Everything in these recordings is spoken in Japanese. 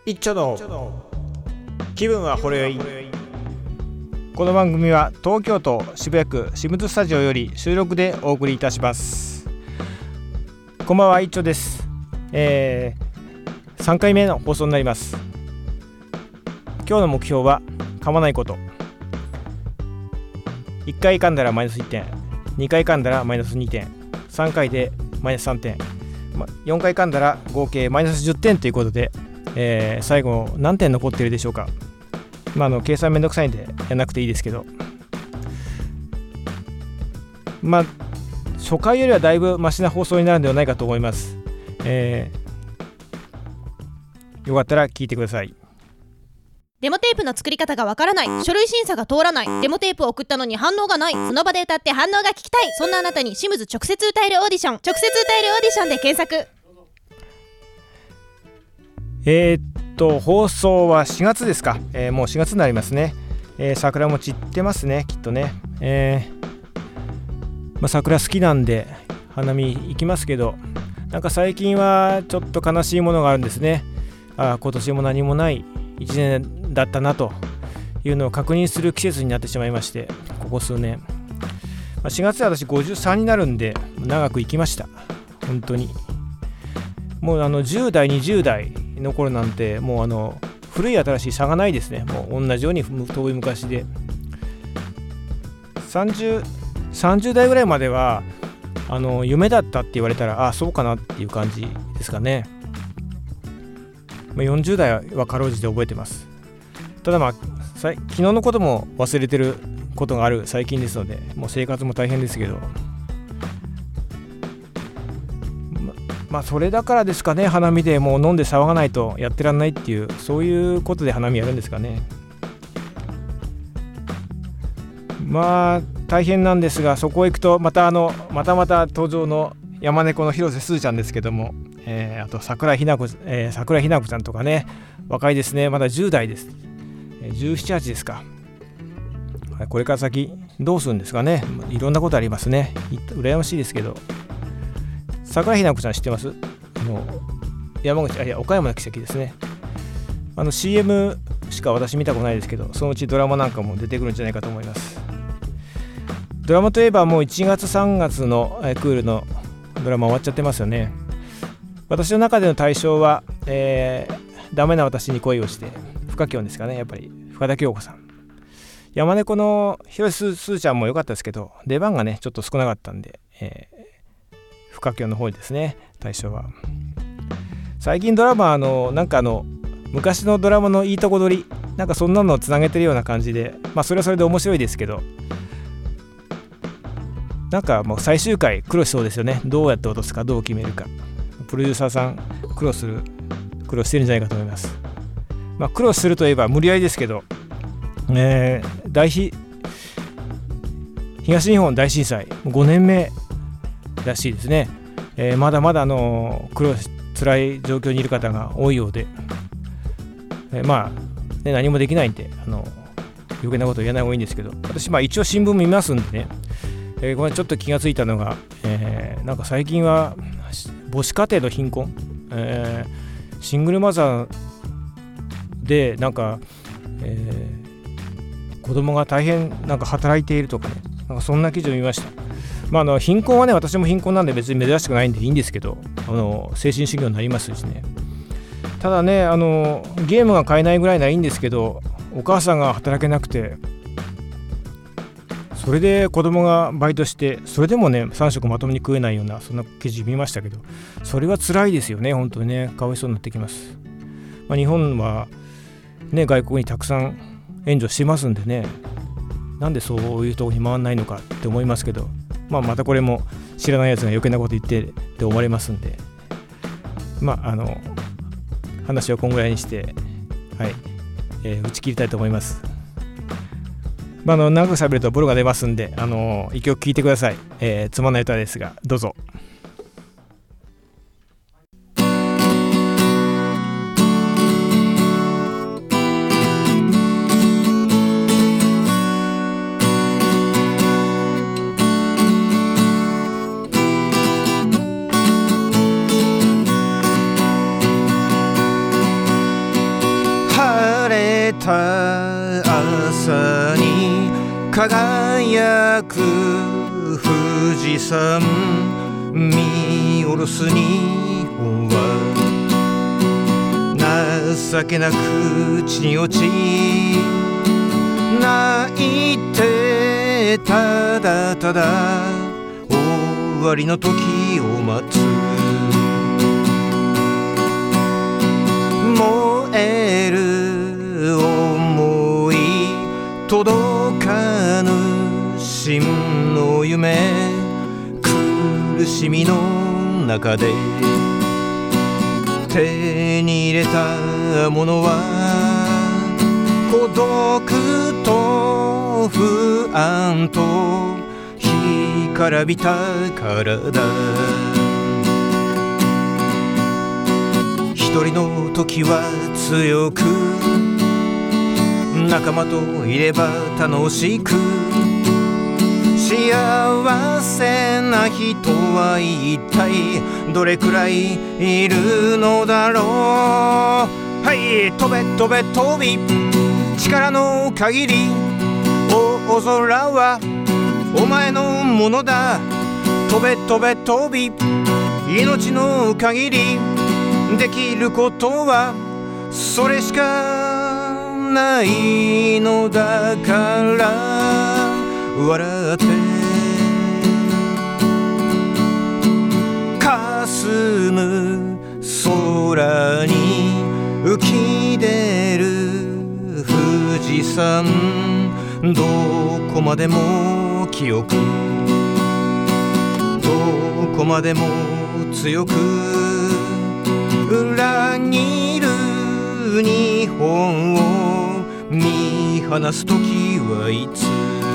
一丁の気分はほろ酔い。この番組は東京都渋谷区清水スタジオより収録でお送りいたします。こんばんは、一丁です。3回目の放送になります。今日の目標は噛まないこと。1回噛んだらマイナス1点、2回噛んだらマイナス2点、3回でマイナス3点、4回噛んだら合計マイナス10点ということで、最後何点残っているでしょうか。計算めんどくさいんでやらなくていいですけど、初回よりはだいぶマシな放送になるのではないかと思います。よかったら聞いてください。 デモテープの作り方がわからない、書類審査が通らない、デモテープを送ったのに反応がない、その場で歌って反応が聞きたい、そんなあなたにシムズ直接歌えるオーディション、直接歌えるオーディションで検索。 放送は4月ですか。もう4月になりますね。桜も散ってますね、きっとね。桜好きなんで花見行きますけど、なんか最近はちょっと悲しいものがあるんですね。今年も何もない1年だったなというのを確認する季節になってしまいまして、ここ数年、4月で私53になるんで長く生きました。本当にもう10代20代の頃なんてもう古い新しい差がないですね。もう同じように遠い昔で30代ぐらいまでは夢だったって言われたらそうかなっていう感じですかね。40代はかろうじて覚えてます。ただ昨日のことも忘れてることがある最近ですので、もう生活も大変ですけど、それだからですかね。花見でもう飲んで騒がないとやってらんないっていう、そういうことで花見やるんですかね。大変なんですが、そこへ行くとまた登場の山猫の広瀬すずちゃんですけども、あと桜井日奈子ちゃんとかね、若いですね。まだ10代です。17、8ですか。これから先どうするんですかね。いろんなことありますね。羨ましいですけど。桜井日奈子ちゃん知ってます？岡山の奇跡ですね。CM しか私見たことないですけど、そのうちドラマなんかも出てくるんじゃないかと思います。ドラマといえばもう1月3月のクールのドラマ終わっちゃってますよね。私の中での対象は、ダメな私に恋をして深きょんですかね。やっぱり深田恭子さん。山猫の広瀬すずちゃんも良かったですけど、出番がねちょっと少なかったんで、深きょんの方ですね、対象は。最近ドラマ昔のドラマのいいとこ取りなんかそんなのをつなげてるような感じで、それはそれで面白いですけど、もう最終回苦労しそうですよね。どうやって落とすか、どう決めるか。プロデューサーさん苦労してるんじゃないかと思います。苦労するといえば無理やりですけど、東日本大震災5年目らしいですね。まだまだ辛い状況にいる方が多いようで、何もできないんで余計なこと言えない方がいいんですけど、私一応新聞見ますんでね、これちょっと気がついたのが、最近は母子家庭の貧困、シングルマザーで子供が大変働いているとかね、そんな記事を見ました。貧困はね、私も貧困なんで別に珍しくないんでいいんですけど、精神修行になりますしね。ただね、ゲームが買えないぐらいならいいんですけど、お母さんが働けなくて、それで子供がバイトして、それでもね3食まともに食えないような、そんな記事見ましたけど、それは辛いですよね。本当にね、かわいそうになってきます。日本はね、外国にたくさん援助してますんでね、なんでそういうところに回らないのかって思いますけど、またこれも知らないやつが余計なこと言ってって思われますんで、話をこんぐらいにして、打ち切りたいと思います。長く喋るとボロが出ますんで、一曲聴いてください。つまんない歌ですがどうぞ。 た朝に輝く富士山、見下ろす日本は情けなく地に落ち、泣いてただただ終わりの時を待つ。燃える想い届かぬ真の夢、苦しみの中で手に入れたものは孤独と不安と干からびた体。一人の時は強く、仲間といれば楽しく、幸せな人は一体どれくらいいるのだろう。はい、飛べ飛べ飛び、力の限り大空はお前のものだ。飛べ飛べ飛び、命の限りできることはそれしかないのだから笑って霞む空に浮き出る富士山、どこまでも清く、どこまでも強く、裏切る日本を見放す時はいつ。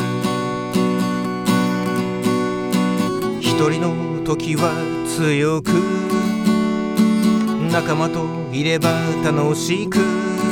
一人の時は強く、仲間といれば楽しく、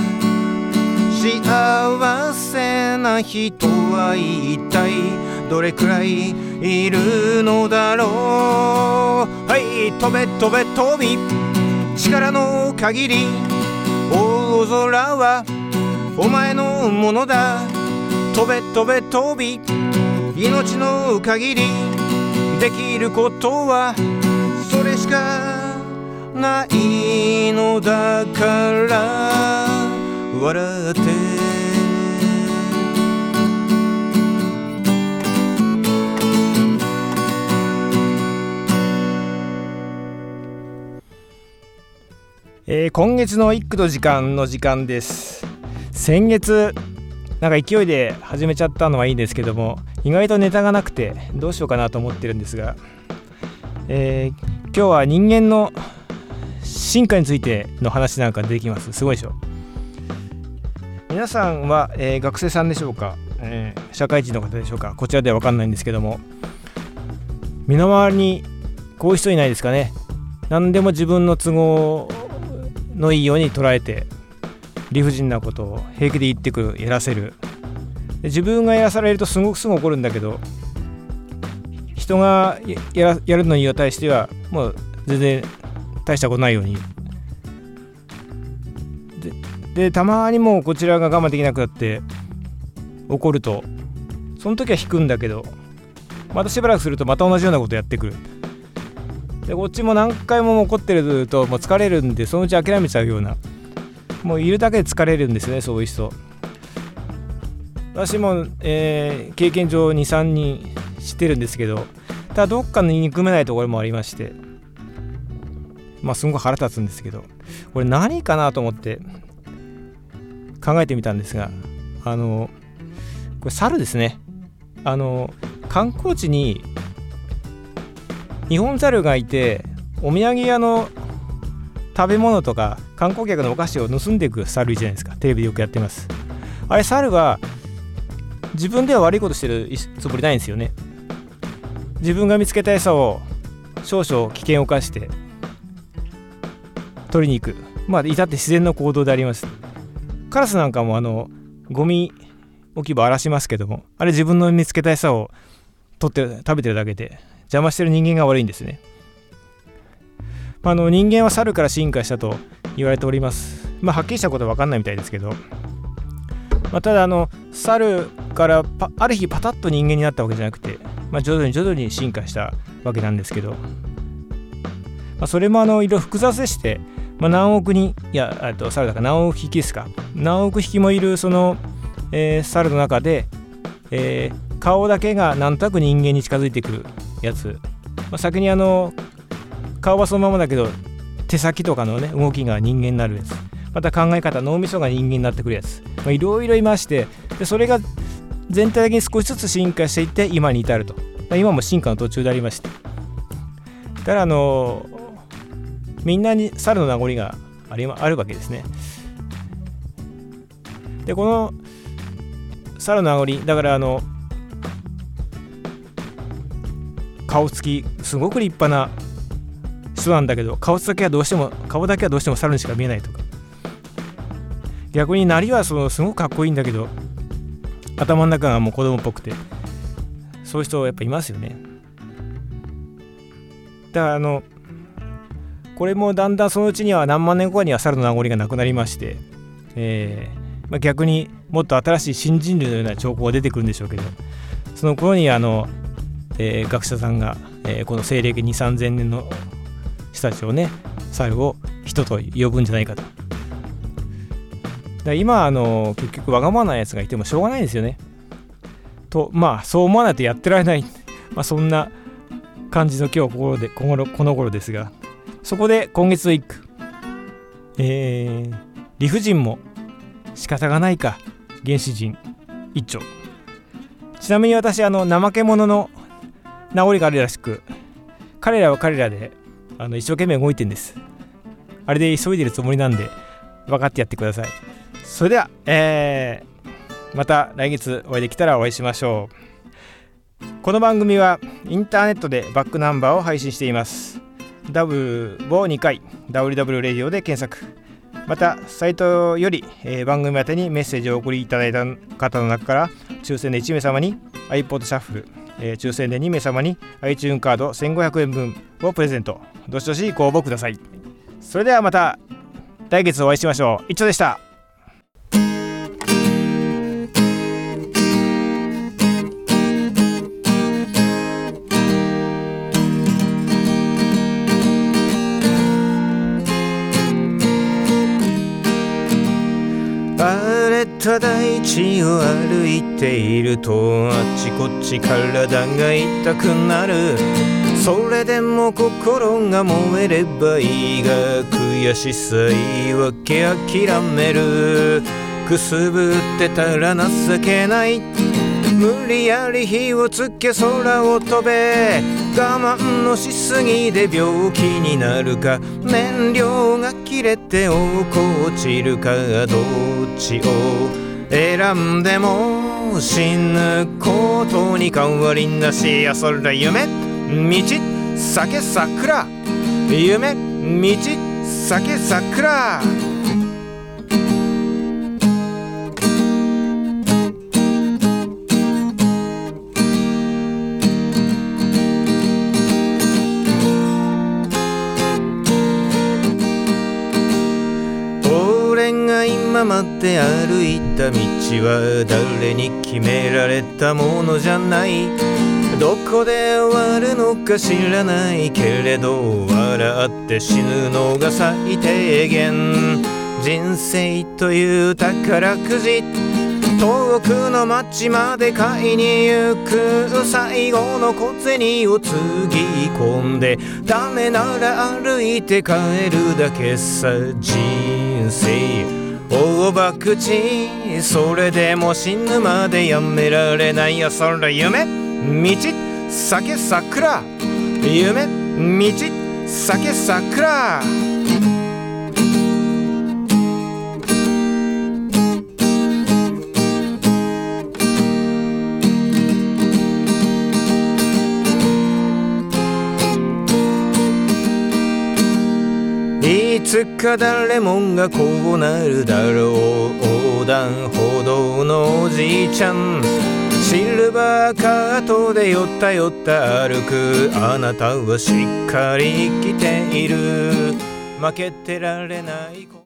幸せな人は一体どれくらいいるのだろう。はい、飛べ飛べ飛び、力の限り大空はお前のものだ。飛べ飛べ飛び、命の限りできることはそれしかないのだから笑って。今月の一句の時間です。先月なんか勢いで始めちゃったのはいいんですけども、意外とネタがなくてどうしようかなと思ってるんですが、今日は人間の進化についての話なんかできます。すごいでしょ。皆さんは、学生さんでしょうか、社会人の方でしょうか。こちらでは分かんないんですけども、身の回りにこういう人いないですかね。何でも自分の都合のいいように捉えて、理不尽なことを平気で言ってくる、やらせる。で自分がやらされるとすぐ怒るんだけど、人がやるのに対してはもう全然大したことないように。でたまにもうこちらが我慢できなくなって怒ると、その時は引くんだけど、またしばらくするとまた同じようなことやってくる。でこっちも何回も怒ってるともう疲れるんで、そのうち諦めちゃうような、もういるだけで疲れるんですよね、そういう人。私も、経験上 2,3 人知ってるんですけど、ただどっかの憎めないところもありまして、すごく腹立つんですけど、これ何かなと思って考えてみたんですが、これ猿ですね。観光地にニホンザルがいて、お土産屋の食べ物とか観光客のお菓子を盗んでいく猿じゃないですか。テレビでよくやってます。あれ、猿は自分では悪いことしてるつもりないんですよね。自分が見つけた餌を少々危険を冒して取りに行く、至って自然の行動であります。カラスなんかもゴミ置き場荒らしますけども、あれ自分の見つけた餌を取って食べてるだけで、邪魔してる人間が悪いんですね。人間は猿から進化したと言われております。はっきりしたことは分かんないみたいですけど、 ただ猿からある日パタッと人間になったわけじゃなくて、徐々に進化したわけなんですけど、それもいろいろ複雑でして、何億人猿だから何億匹ですか、何億匹もいるその、猿の中で、顔だけがなんとなく人間に近づいてくるやつ、先に顔はそのままだけど手先とかのね動きが人間になるやつ、また考え方脳みそが人間になってくるやつ、いろいろいまして、でそれが全体的に少しずつ進化していって今に至ると。今も進化の途中でありまして、だからみんなに猿の名残があるわけですね。でこの猿の名残だから顔つきすごく立派な人なんだけど、顔だけはどうしても猿にしか見えないとか、逆になりはすごくかっこいいんだけど頭の中がもう子供っぽくて、そういう人やっぱいますよね。だからこれもだんだんそのうちには何万年後には猿の名残がなくなりまして、逆にもっと新しい新人類のような兆候が出てくるんでしょうけど、その頃に学者さんが、この西暦 2,3000 年の人たちをね、猿を人と呼ぶんじゃないかと。だから今結局わがままなやつがいてもしょうがないですよねと、そう思わないとやってられない、そんな感じの今日この頃ですが、そこで今月の一句、理不尽も仕方がないか原始人一丁。ちなみに私怠け者の名残があるらしく、彼らは彼らで一生懸命動いてるんです。あれで急いでるつもりなんで分かってやってください。それでは、また来月お会いできたらお会いしましょう。この番組はインターネットでバックナンバーを配信しています。 W を2回 WW レディオで検索、またサイトより、番組宛てにメッセージをお送りいただいた方の中から抽選で1名様に iPod シャッフル、抽選で2名様に iTunes カード1500円分をプレゼント。どしどしご応募ください。それではまた来月お会いしましょう。一丁でした。荒れた大地を歩いているとあちこち体が痛くなる。それでも心が燃えればいいが、悔しさ言い訳諦める。くすぶってたら情けない。無理やり火をつけ空を飛べ。我慢のしすぎで病気になるか、燃料が切れて落っこちるか、どっちを選んでも死ぬことに変わりなし。やそら夢道酒桜、夢道酒桜。俺が今まで歩いた道は誰に決められたものじゃない。どこで終わるのか知らないけれど、笑って死ぬのが最低限。人生という宝くじ、遠くの町まで買いに行く。最後の小銭をつぎ込んで、ダメなら歩いて帰るだけさ。人生大博打、それでも死ぬまでやめられない。やそら夢道酒桜、夢道酒桜。いつか誰もがこうなるだろう。横断歩道のおじいちゃん、シルバーカートでよったよった歩く。あなたはしっかり生きている。負けてられない。